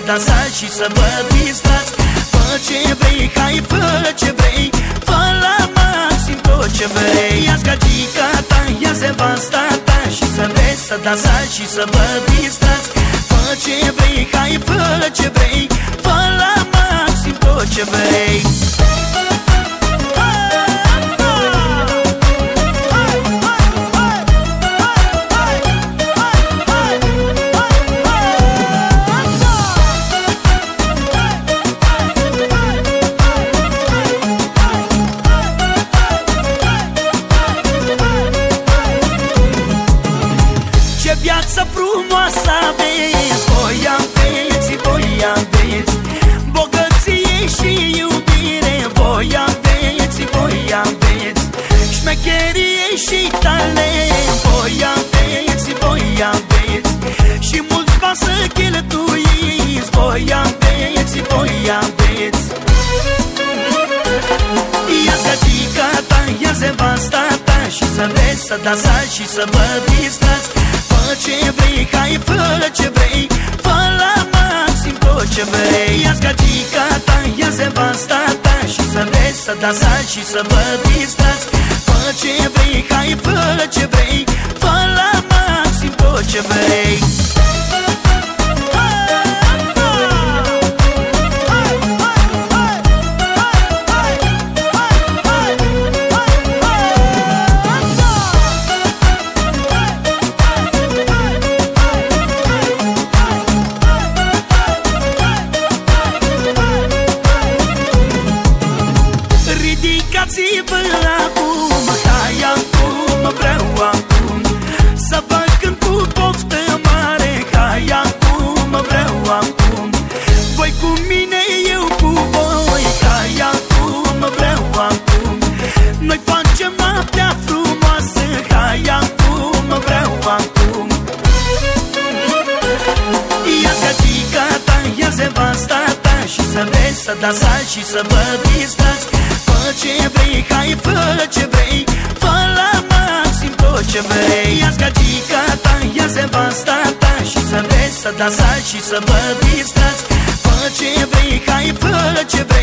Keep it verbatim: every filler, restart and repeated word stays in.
dansați și să vă distrați. Fă ce vrei, hai, fă ce vrei, fă la maxim tot ce vrei. Ia-ți gagica ta, ia-ți nevasta ta și să vezi să dansați și să vă distrați. Fă ce vrei, hai, fă ce vrei, fă la maxim tot ce vrei. Ce viață frumoasă aveți, voi aveți, voi aveți bogăție și iubire, voi aveți, voi aveți șmecherie și talent, voi aveți, voi aveți și mulți bani să cheltuiți, voi aveți, voi aveți. Ia-ți gagica ta, ia-ți nevasta ta și să vezi să dansați și să vă distrați. Fă ce vrei, hai, fă ce vrei, fă la maxim tot ce vrei. Ia-ți gagica ta, ia-ți nevasta ta și să vezi să dansați și să vă distrați. Fă ce vrei, hai, fă ce vrei, fă la maxim tot ce vrei. Ridicați-vă acum, hai acum, vreau acum să vă cânt cu poftă mare. Hai acum, vreau acum, voi cu mine, eu cu voi. Hai acum, vreau acum, noi facem noaptea frumoasă. Hai acum, vreau acum. Ia-ți gagica ta, ia-ți nevasta ta și să vezi să dansați și să vă distrați. Fă ce vrei, hai, fă ce vrei, fă la maxim tot ce vrei. Ia-ți gagica ta, ia-ți nevasta ta și să vezi să dansați și să vă distrați. Fă ce vrei, hai, fă ce vrei.